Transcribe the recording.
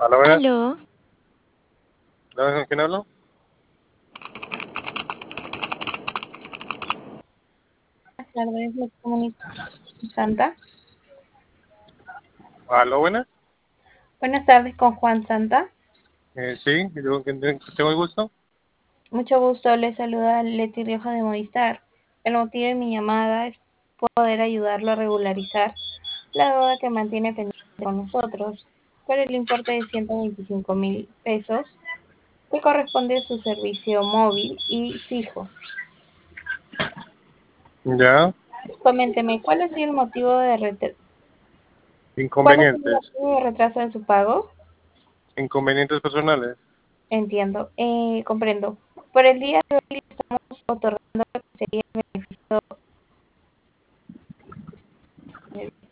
Hola, buenas. Aló, ¿Con quién hablo? buenas tardes, me comunico con Santa. Hola, buenas. Buenas tardes con Juan Santa. Sí, yo tengo el gusto. Mucho gusto, le saluda Leti Rioja de Movistar. El motivo de mi llamada es poder ayudarlo a regularizar la deuda que mantiene pendiente con nosotros por el importe de 125.000 pesos que corresponde a su servicio móvil y fijo. Ya, Coménteme, ¿cuál ha sido el inconvenientes. motivo de retraso en su pago? Inconvenientes personales. Entiendo, comprendo. Por el día de hoy le estamos otorgando lo que sería el beneficio